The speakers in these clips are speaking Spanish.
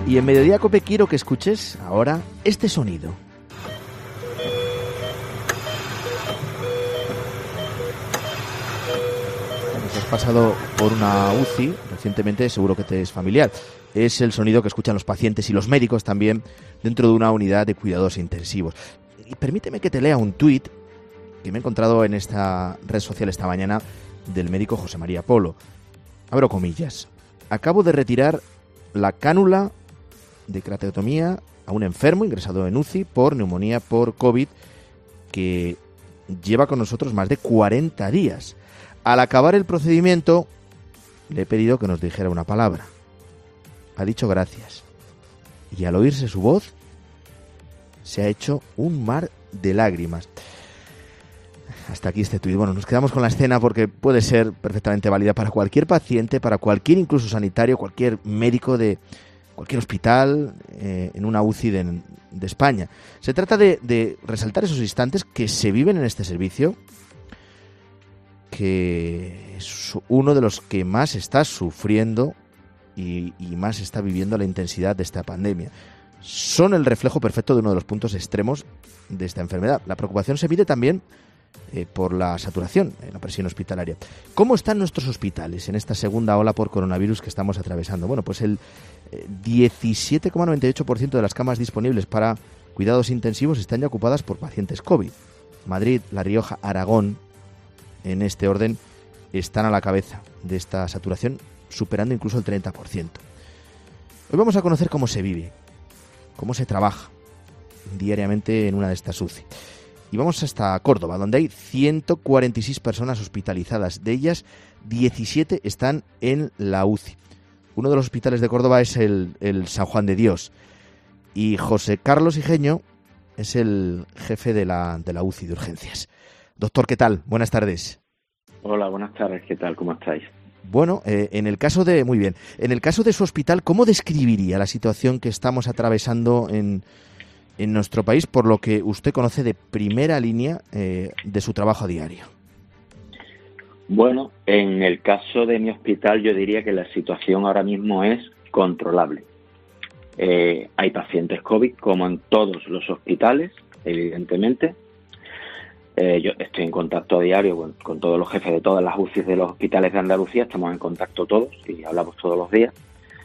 Y en Mediodía Cope quiero que escuches ahora este sonido. Si has pasado por una UCI recientemente, seguro que te es familiar. Es el sonido que escuchan los pacientes y los médicos también dentro de una unidad de cuidados intensivos. Y permíteme que te lea un tuit que me he encontrado en esta red social esta mañana del médico José María Polo. Abro comillas. Acabo de retirar la cánula de crateotomía a un enfermo ingresado en UCI por neumonía por COVID que lleva con nosotros más de 40 días. Al acabar el procedimiento, le he pedido que nos dijera una palabra. Ha dicho gracias. Y al oírse su voz, se ha hecho un mar de lágrimas. Hasta aquí este tuit. Bueno, nos quedamos con la escena porque puede ser perfectamente válida para cualquier paciente, para cualquier incluso sanitario, cualquier médico de cualquier hospital en una UCI de España. Se trata de resaltar esos instantes que se viven en este servicio, que es uno de los que más está sufriendo y más está viviendo la intensidad de esta pandemia. Son el reflejo perfecto de uno de los puntos extremos de esta enfermedad. La preocupación se mide también por la saturación en la presión hospitalaria. ¿Cómo están nuestros hospitales en esta segunda ola por coronavirus que estamos atravesando? Bueno, pues el 17,98% de las camas disponibles para cuidados intensivos están ya ocupadas por pacientes COVID. Madrid, La Rioja, Aragón, en este orden, están a la cabeza de esta saturación, superando incluso el 30%. Hoy vamos a conocer cómo se vive, cómo se trabaja diariamente en una de estas UCI. Y vamos hasta Córdoba, donde hay 146 personas hospitalizadas. De ellas, 17 están en la UCI. Uno de los hospitales de Córdoba es el San Juan de Dios. Y José Carlos Igeño es el jefe de la UCI de urgencias. Doctor, ¿qué tal? Buenas tardes. Hola, buenas tardes. ¿Qué tal? ¿Cómo estáis? Bueno, muy bien. En el caso de su hospital, ¿cómo describiría la situación que estamos atravesando en nuestro país, por lo que usted conoce de primera línea de su trabajo a diario? Bueno, en el caso de mi hospital yo diría que la situación ahora mismo es controlable. Hay pacientes COVID, como en todos los hospitales, evidentemente. Yo estoy en contacto a diario con todos los jefes de todas las UCIs de los hospitales de Andalucía, estamos en contacto todos y hablamos todos los días.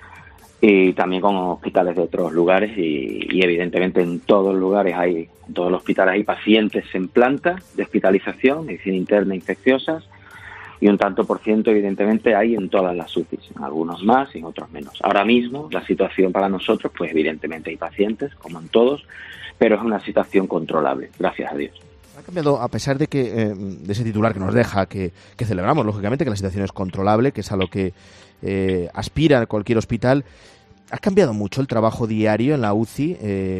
Y también con hospitales de otros lugares y evidentemente en todos los hospitales hay pacientes en planta de hospitalización, medicina interna infecciosas, y un tanto por ciento evidentemente hay en todas las UCIs, en algunos más y en otros menos. Ahora mismo la situación para nosotros, pues evidentemente hay pacientes, como en todos, pero es una situación controlable, gracias a Dios. Ha cambiado, a pesar de que de ese titular que nos deja, que celebramos, lógicamente, que la situación es controlable, que es a lo que aspira cualquier hospital. ¿Ha cambiado mucho el trabajo diario en la UCI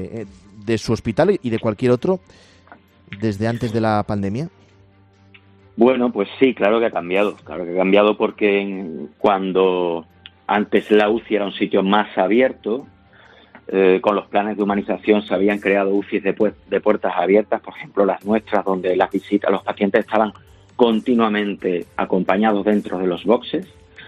de su hospital y de cualquier otro desde antes de la pandemia? Bueno, pues sí, claro que ha cambiado. Claro que ha cambiado porque cuando antes la UCI era un sitio más abierto, con los planes de humanización se habían creado UCIs de puertas abiertas, por ejemplo las nuestras, donde las visitas, los pacientes estaban continuamente acompañados dentro de los boxes.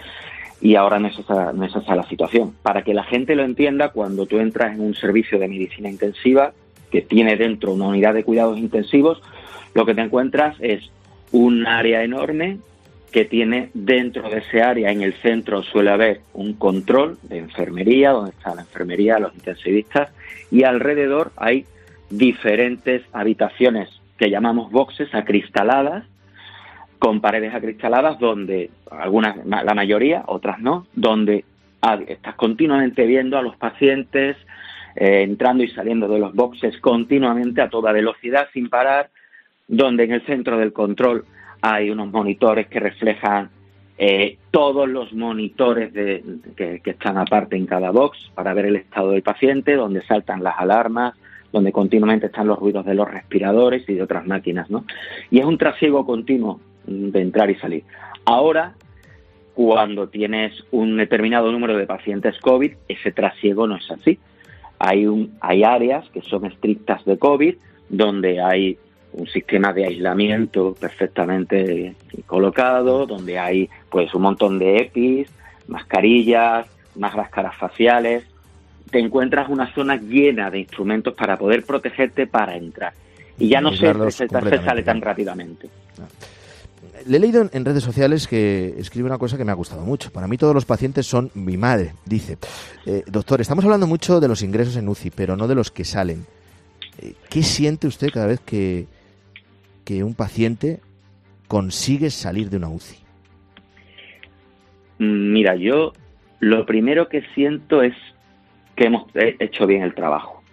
Y ahora no es esa la situación. Para que la gente lo entienda, cuando tú entras en un servicio de medicina intensiva que tiene dentro una unidad de cuidados intensivos, lo que te encuentras es un área enorme que tiene dentro de ese área, en el centro suele haber un control de enfermería, donde está la enfermería, los intensivistas, y alrededor hay diferentes habitaciones que llamamos boxes acristaladas, con paredes acristaladas donde algunas, la mayoría, otras no, donde estás continuamente viendo a los pacientes entrando y saliendo de los boxes continuamente a toda velocidad sin parar, donde en el centro del control hay unos monitores que reflejan todos los monitores que están aparte en cada box para ver el estado del paciente, donde saltan las alarmas, donde continuamente están los ruidos de los respiradores y de otras máquinas, ¿no? Y es un trasiego continuo de entrar y salir. Ahora, cuando tienes un determinado número de pacientes COVID, ese trasiego no es así. Hay áreas que son estrictas de COVID, donde hay un sistema de aislamiento perfectamente colocado, donde hay pues un montón de EPIs, mascarillas, máscaras faciales, te encuentras una zona llena de instrumentos para poder protegerte para entrar. Y ya no se sale tan rápidamente. Le he leído en redes sociales que escribe una cosa que me ha gustado mucho. Para mí todos los pacientes son mi madre, dice. Doctor, estamos hablando mucho de los ingresos en UCI, pero no de los que salen. ¿Qué siente usted cada vez que un paciente consigue salir de una UCI? Mira, yo lo primero que siento es que hemos hecho bien el trabajo.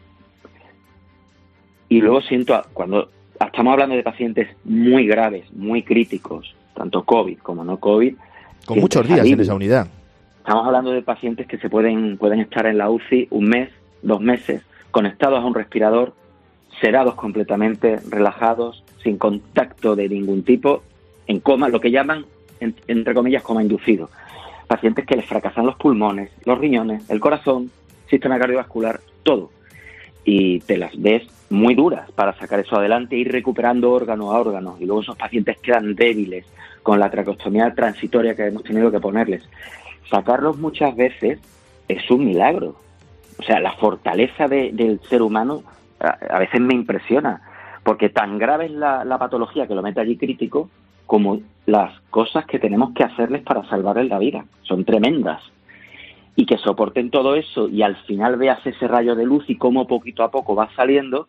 Y luego siento, cuando estamos hablando de pacientes muy graves, muy críticos, tanto COVID como no COVID. Con muchos días en esa unidad. Estamos hablando de pacientes que pueden estar en la UCI 1 mes, 2 meses, conectados a un respirador, sedados completamente, relajados, sin contacto de ningún tipo, en coma, lo que llaman, entre comillas, coma inducido. Pacientes que les fracasan los pulmones, los riñones, el corazón, sistema cardiovascular, todo. Y te las ves muy duras para sacar eso adelante e ir recuperando órgano a órgano. Y luego esos pacientes quedan débiles con la traqueostomía transitoria que hemos tenido que ponerles. Sacarlos muchas veces es un milagro. O sea, la fortaleza del ser humano a veces me impresiona, porque tan grave es la patología que lo mete allí crítico como las cosas que tenemos que hacerles para salvarles la vida. Son tremendas. Y que soporten todo eso y al final veas ese rayo de luz y cómo poquito a poco va saliendo,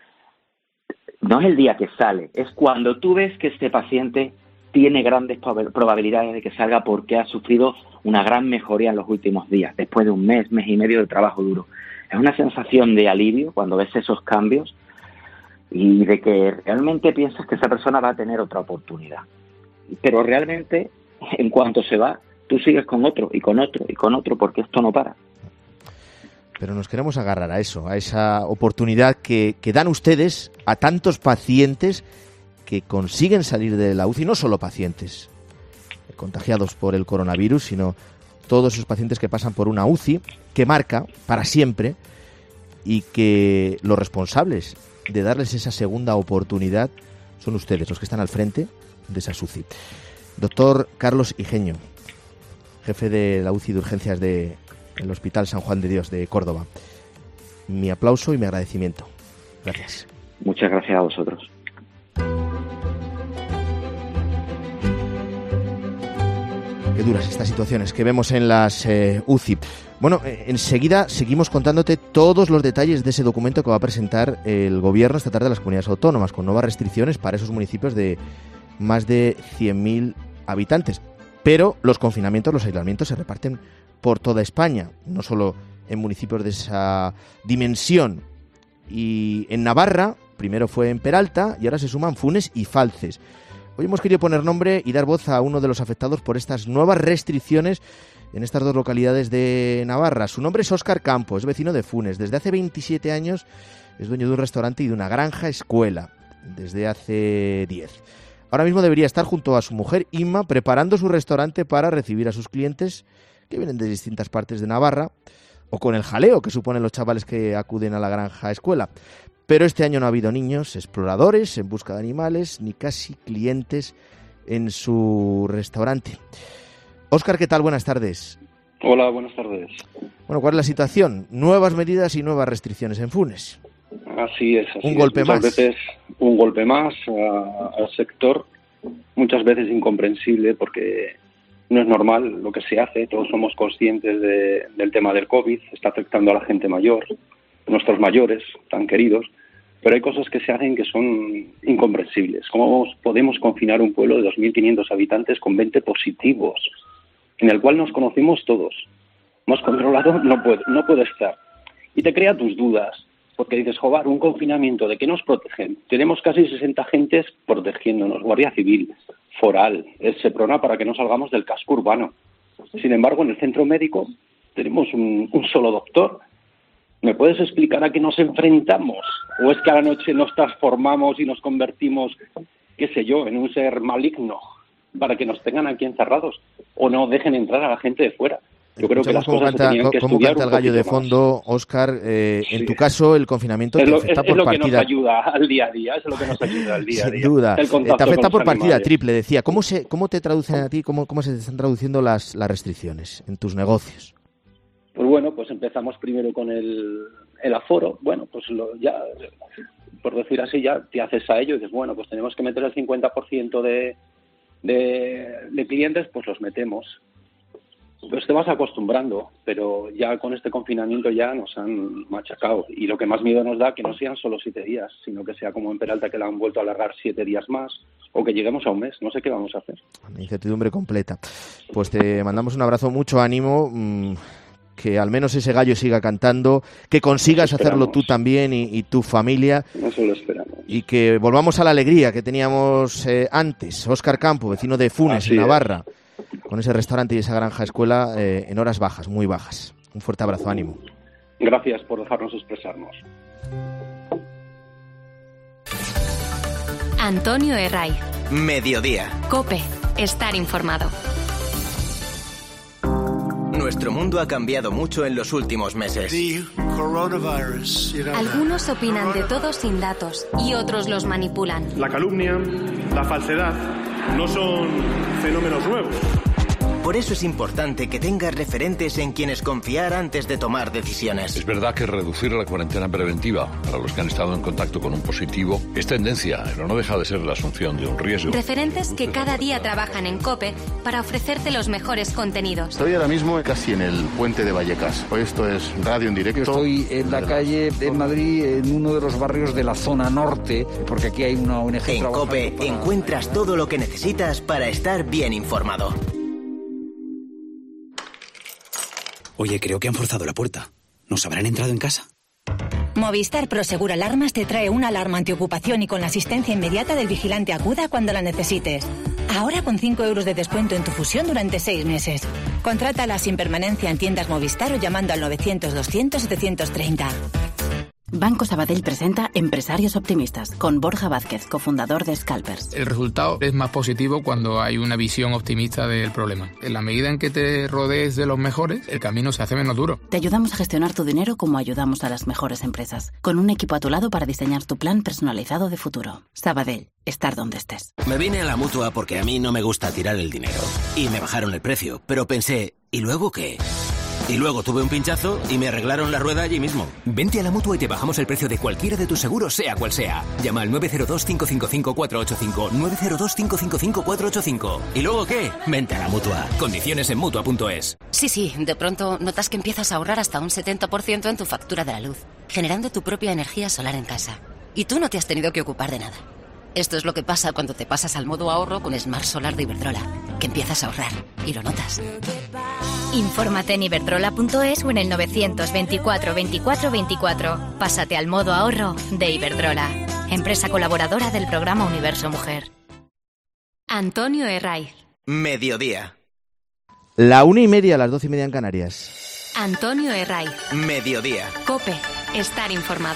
no es el día que sale, es cuando tú ves que este paciente tiene grandes probabilidades de que salga porque ha sufrido una gran mejoría en los últimos días, después de 1 mes, mes y medio de trabajo duro. Es una sensación de alivio cuando ves esos cambios y de que realmente piensas que esa persona va a tener otra oportunidad. Pero realmente, en cuanto se va, tú sigues con otro y con otro y con otro porque esto no para. Pero nos queremos agarrar a eso, a esa oportunidad que dan ustedes a tantos pacientes que consiguen salir de la UCI, no solo pacientes contagiados por el coronavirus, sino todos esos pacientes que pasan por una UCI que marca para siempre y que los responsables de darles esa segunda oportunidad son ustedes, los que están al frente de esa UCI. Doctor Carlos Igeño, jefe de la UCI de urgencias del Hospital San Juan de Dios de Córdoba. Mi aplauso y mi agradecimiento. Gracias. Muchas gracias a vosotros. Qué duras estas situaciones que vemos en las UCI. Bueno, enseguida seguimos contándote todos los detalles de ese documento que va a presentar el Gobierno esta tarde a las comunidades autónomas, con nuevas restricciones para esos municipios de más de 100.000 habitantes. Pero los confinamientos, los aislamientos se reparten por toda España, no solo en municipios de esa dimensión. Y en Navarra, primero fue en Peralta y ahora se suman Funes y Falces. Hoy hemos querido poner nombre y dar voz a uno de los afectados por estas nuevas restricciones en estas 2 localidades de Navarra. Su nombre es Óscar Campo, es vecino de Funes. Desde hace 27 años es dueño de un restaurante y de una granja escuela, desde hace 10. Ahora mismo debería estar junto a su mujer Inma preparando su restaurante para recibir a sus clientes que vienen de distintas partes de Navarra o con el jaleo que suponen los chavales que acuden a la granja escuela. Pero este año no ha habido niños exploradores en busca de animales ni casi clientes en su restaurante. Óscar, ¿qué tal? Buenas tardes. Hola, buenas tardes. Bueno, ¿cuál es la situación? Nuevas medidas y nuevas restricciones en Funes. Así es. Un golpe más. Muchas veces un golpe más al sector, muchas veces incomprensible porque no es normal lo que se hace. Todos somos conscientes del tema del COVID, está afectando a la gente mayor, nuestros mayores tan queridos, pero hay cosas que se hacen que son incomprensibles. ¿Cómo podemos confinar un pueblo de 2.500 habitantes con 20 positivos, en el cual nos conocemos todos? Más controlado no puede estar. Y te crea tus dudas, porque dices, joder, un confinamiento, ¿de qué nos protegen? Tenemos casi 60 agentes protegiéndonos, Guardia Civil, Foral, el Seprona, para que no salgamos del casco urbano. Sin embargo, en el centro médico tenemos un solo doctor. ¿Me puedes explicar a qué nos enfrentamos? ¿O es que a la noche nos transformamos y nos convertimos, qué sé yo, en un ser maligno para que nos tengan aquí encerrados o no dejen entrar a la gente de fuera? Yo creo que las cosas se tenían que estudiar un poquito más. ¿Cómo canta el gallo de fondo, Óscar? En tu caso, el confinamiento te afecta por partida. Es lo que nos ayuda al día a día, es lo que nos ayuda al día a día. Sin duda. Te afecta por partida triple, decía. ¿Cómo te traducen a ti, cómo se te están traduciendo las restricciones en tus negocios? Pues bueno, pues empezamos primero con el aforo. Bueno, pues ya, por decir así, ya te haces a ello y dices, bueno, pues tenemos que meter el 50% de clientes, pues los metemos. Pues te vas acostumbrando, pero ya con este confinamiento ya nos han machacado. Y lo que más miedo nos da que no sean solo 7 días, sino que sea como en Peralta, que la han vuelto a alargar 7 días más, o que lleguemos a un mes. No sé qué vamos a hacer. Incertidumbre completa. Pues te mandamos un abrazo, mucho ánimo, que al menos ese gallo siga cantando, que consigas hacerlo tú también y tu familia. Eso lo esperamos. Y que volvamos a la alegría que teníamos antes. Óscar Campo, vecino de Funes, en Navarra. Con ese restaurante y esa granja escuela en horas bajas, muy bajas. Un fuerte abrazo, ánimo. Gracias por dejarnos expresarnos. Antonio Herray. Mediodía. COPE. Estar informado. Nuestro mundo ha cambiado mucho en los últimos meses. Algunos opinan de todo sin datos y otros los manipulan. La calumnia, la falsedad, no son fenómenos nuevos. Por eso es importante que tengas referentes en quienes confiar antes de tomar decisiones. Es verdad que reducir la cuarentena preventiva para los que han estado en contacto con un positivo es tendencia, pero no deja de ser la asunción de un riesgo. Referentes que cada día trabajan en COPE para ofrecerte los mejores contenidos. Estoy ahora mismo casi en el puente de Vallecas. Hoy esto es radio en directo. Estoy en la calle de Madrid, en uno de los barrios de la zona norte, porque aquí hay una ONG. En COPE encuentras todo lo que necesitas para estar bien informado. Oye, creo que han forzado la puerta. ¿Nos habrán entrado en casa? Movistar Prosegur Alarmas te trae una alarma antiocupación y con la asistencia inmediata del vigilante acuda cuando la necesites. Ahora con 5 euros de descuento en tu fusión durante 6 meses. Contrátala sin permanencia en tiendas Movistar o llamando al 900-200-730. Banco Sabadell presenta Empresarios Optimistas, con Borja Vázquez, cofundador de Scalpers. El resultado es más positivo cuando hay una visión optimista del problema. En la medida en que te rodees de los mejores, el camino se hace menos duro. Te ayudamos a gestionar tu dinero como ayudamos a las mejores empresas, con un equipo a tu lado para diseñar tu plan personalizado de futuro. Sabadell, estar donde estés. Me vine a la Mutua porque a mí no me gusta tirar el dinero. Y me bajaron el precio, pero pensé, ¿y luego qué? Y luego tuve un pinchazo y me arreglaron la rueda allí mismo. Vente a la Mutua y te bajamos el precio de cualquiera de tus seguros, sea cual sea. Llama al 902-555-485. 902-555-485. ¿Y luego qué? Vente a la Mutua. Condiciones en Mutua.es. Sí, de pronto notas que empiezas a ahorrar hasta un 70% en tu factura de la luz, generando tu propia energía solar en casa. Y tú no te has tenido que ocupar de nada. Esto es lo que pasa cuando te pasas al modo ahorro con Smart Solar de Iberdrola, que empiezas a ahorrar y lo notas. Infórmate en iberdrola.es o en el 924 24 24. Pásate al modo ahorro de Iberdrola, empresa colaboradora del programa Universo Mujer. Antonio Herray. Mediodía. La 1:30, las 12:30 en Canarias. Antonio Herray. Mediodía. COPE. Estar informado.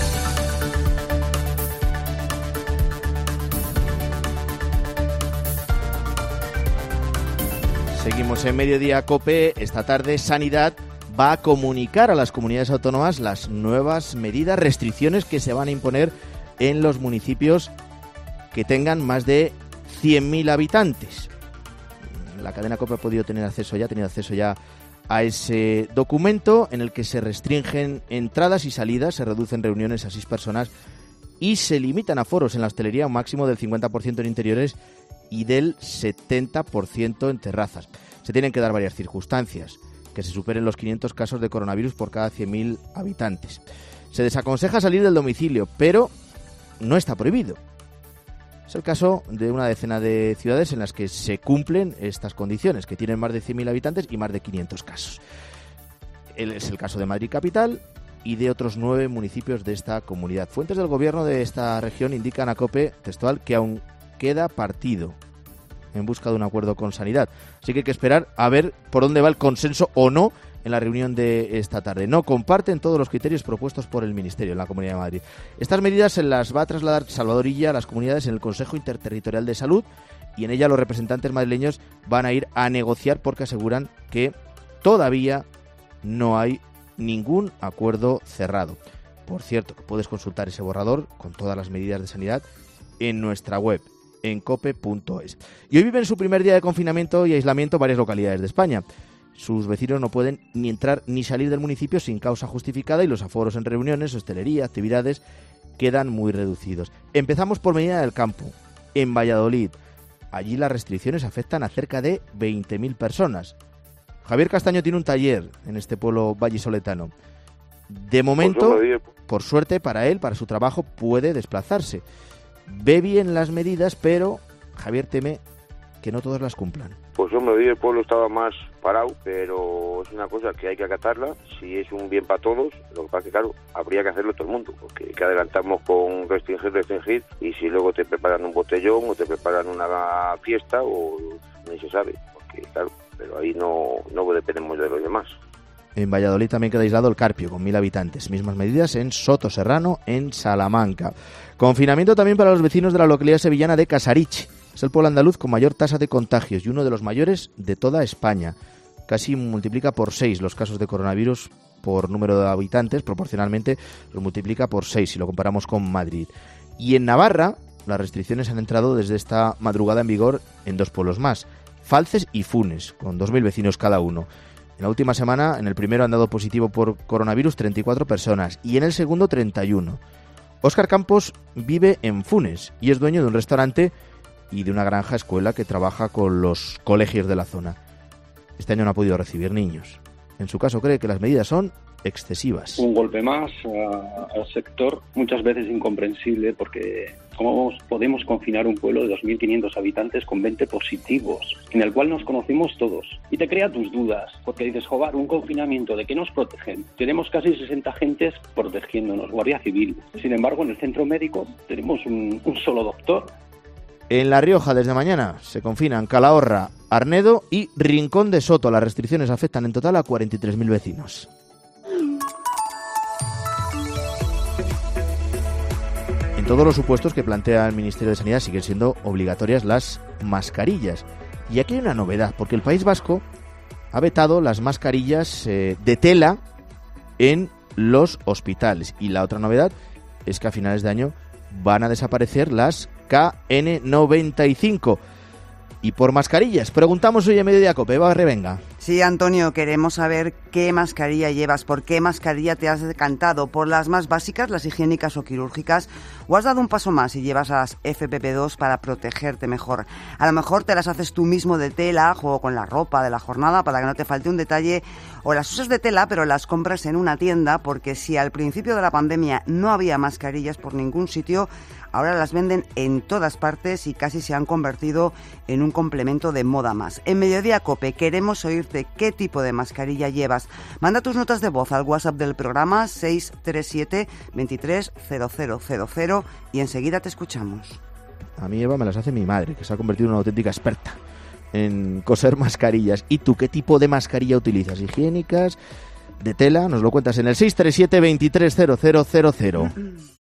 Seguimos en Mediodía COPE. Esta tarde Sanidad va a comunicar a las comunidades autónomas las nuevas medidas, restricciones que se van a imponer en los municipios que tengan más de 100.000 habitantes. La cadena COPE ha tenido acceso ya a ese documento en el que se restringen entradas y salidas, se reducen reuniones a 6 personas y se limitan aforos en la hostelería a un máximo del 50% en interiores y del 70% en terrazas. Se tienen que dar varias circunstancias, que se superen los 500 casos de coronavirus por cada 100.000 habitantes. Se desaconseja salir del domicilio, pero no está prohibido. Es el caso de una decena de ciudades en las que se cumplen estas condiciones, que tienen más de 100.000 habitantes y más de 500 casos. Es el caso de Madrid Capital y de otros 9 municipios de esta comunidad. Fuentes del gobierno de esta región indican a COPE, textual, que aún queda partido en busca de un acuerdo con Sanidad. Así que hay que esperar a ver por dónde va el consenso o no en la reunión de esta tarde. No comparten todos los criterios propuestos por el Ministerio en la Comunidad de Madrid. Estas medidas se las va a trasladar Salvador Illa a las comunidades en el Consejo Interterritorial de Salud y en ella los representantes madrileños van a ir a negociar porque aseguran que todavía no hay ningún acuerdo cerrado. Por cierto, que puedes consultar ese borrador con todas las medidas de sanidad en nuestra web, en cope.es. Y hoy viven su primer día de confinamiento y aislamiento varias localidades de España. sus vecinos no pueden ni entrar ni salir del municipio sin causa justificada y los aforos en reuniones, hostelería, actividades quedan muy reducidos. Empezamos por Medina del Campo, en Valladolid. Allí las restricciones afectan a cerca de 20.000 personas. Javier Castaño tiene un taller en este pueblo vallisoletano. De momento, por suerte para él, para su trabajo, puede desplazarse. Ve bien las medidas, pero Javier teme que no todos las cumplan. Pues hombre, el pueblo estaba más parado, pero es una cosa que hay que acatarla. Si es un bien para todos, lo que pasa es que, claro, habría que hacerlo todo el mundo, porque que adelantamos con restringir, y si luego te preparan un botellón o te preparan una fiesta, o ni se sabe, porque claro, pero ahí no dependemos de los demás. En Valladolid también queda aislado el Carpio, con 1.000 habitantes. Mismas medidas en Soto Serrano, en Salamanca. Confinamiento también para los vecinos de la localidad sevillana de Casarich. Es el pueblo andaluz con mayor tasa de contagios y uno de los mayores de toda España. Casi multiplica por 6 los casos de coronavirus por número de habitantes, proporcionalmente los multiplica por 6 si lo comparamos con Madrid. Y en Navarra, las restricciones han entrado desde esta madrugada en vigor en 2 pueblos más, Falces y Funes, con 2.000 vecinos cada uno. En la última semana, en el primero han dado positivo por coronavirus 34 personas y en el segundo 31. Óscar Campos vive en Funes y es dueño de un restaurante y de una granja escuela que trabaja con los colegios de la zona. Este año no ha podido recibir niños. En su caso cree que las medidas son excesivas. Un golpe más al sector, muchas veces incomprensible, porque ¿cómo podemos confinar un pueblo de 2.500 habitantes con 20 positivos, en el cual nos conocemos todos? Y te crea tus dudas, porque dices, joder, un confinamiento, ¿de qué nos protegen? Tenemos casi 60 agentes protegiéndonos, Guardia Civil. Sin embargo, en el centro médico tenemos un solo doctor. En La Rioja, desde mañana, se confinan Calahorra, Arnedo y Rincón de Soto. Las restricciones afectan en total a 43.000 vecinos. En todos los supuestos que plantea el Ministerio de Sanidad siguen siendo obligatorias las mascarillas. Y aquí hay una novedad, porque el País Vasco ha vetado las mascarillas de tela en los hospitales. Y la otra novedad es que a finales de año van a desaparecer las KN95. Y por mascarillas, preguntamos hoy en Mediodía Cope. Eva Revenga. Sí, Antonio, queremos saber qué mascarilla llevas, por qué mascarilla te has decantado, por las más básicas, las higiénicas o quirúrgicas, o has dado un paso más y llevas las FPP2 para protegerte mejor. A lo mejor te las haces tú mismo de tela, juego con la ropa de la jornada para que no te falte un detalle, o las usas de tela pero las compras en una tienda, porque si al principio de la pandemia no había mascarillas por ningún sitio, ahora las venden en todas partes y casi se han convertido en un complemento de moda más. En Mediodía Cope queremos oírte qué tipo de mascarilla llevas. Manda tus notas de voz al WhatsApp del programa 637 23 0000 y enseguida te escuchamos. A mí, Eva, me las hace mi madre, que se ha convertido en una auténtica experta en coser mascarillas. ¿Y tú qué tipo de mascarilla utilizas? ¿Higiénicas? ¿De tela? Nos lo cuentas en el 637 23 0000.